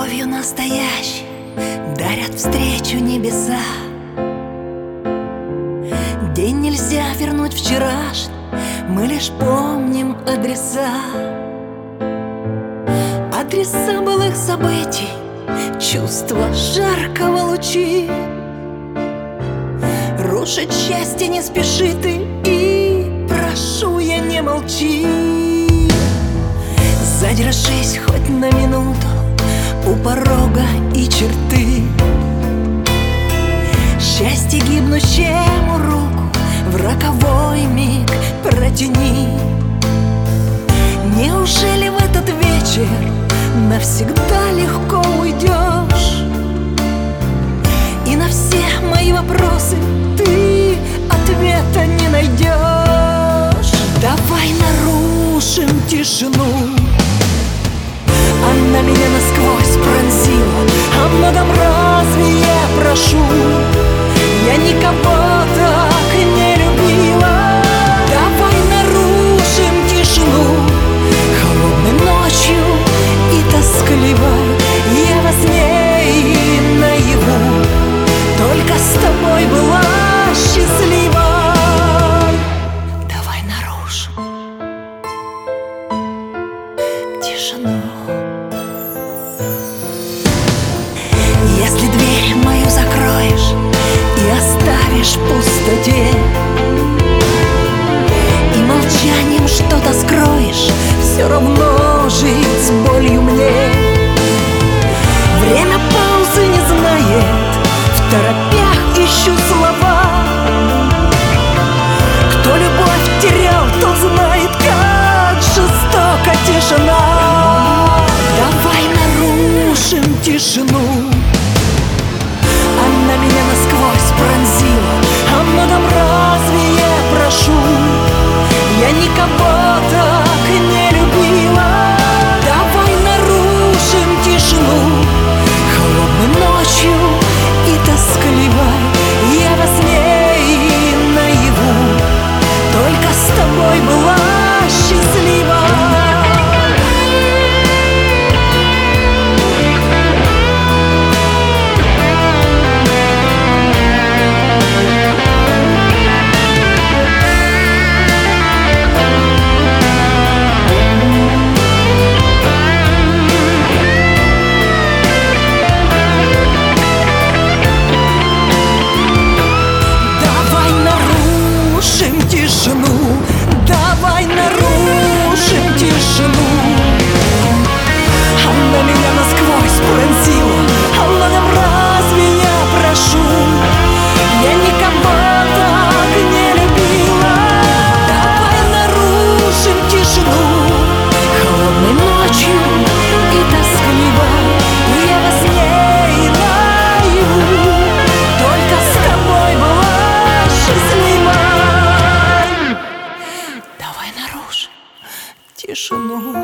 любовью настоящей дарят встречу небеса. День нельзя вернуть вчерашний, мы лишь помним адреса. Адреса былых событий, чувства жаркого лучи. Рушить счастье не спеши ты, и прошу я, не молчи. Задержись хоть на минуту у порога и черты. Счастье гибнущему руку в роковой миг протяни. Неужели в этот вечер навсегда легко уйдешь? И на все мои вопросы ты ответа не найдешь. Давай нарушим тишину. Она меня насквозь пронзила, о многом разве я прошу? Я никого так не любила. Давай нарушим тишину. Холодной ночью и тоскливой я во сне и наяву только с тобой была счастливой. Давай нарушим тишину. Если дверь мою закроешь и оставишь в пустоте, и молчанием что-то скроешь, все равно жить с болью мне. Время паузы не знает, в торопях ищу слова. Кто любовь терял, тот знает, как жестока тишина. Давай нарушим тишину. Она меня насквозь пронзила, о многом разве я прошу? Я никого так не любила. Давай нарушим тишину. Холодной ночью и тоскливой я во сне и наяву только с тобой была счастлива. Давай нарушим тишину. Она меня насквозь пронзила, о многом разве я прошу? Я никого так не любила. Давай нарушим тишину. Холодной ночью и тоскливой я во сне и наяву только с тобой была счастлива. Давай нарушим тишину.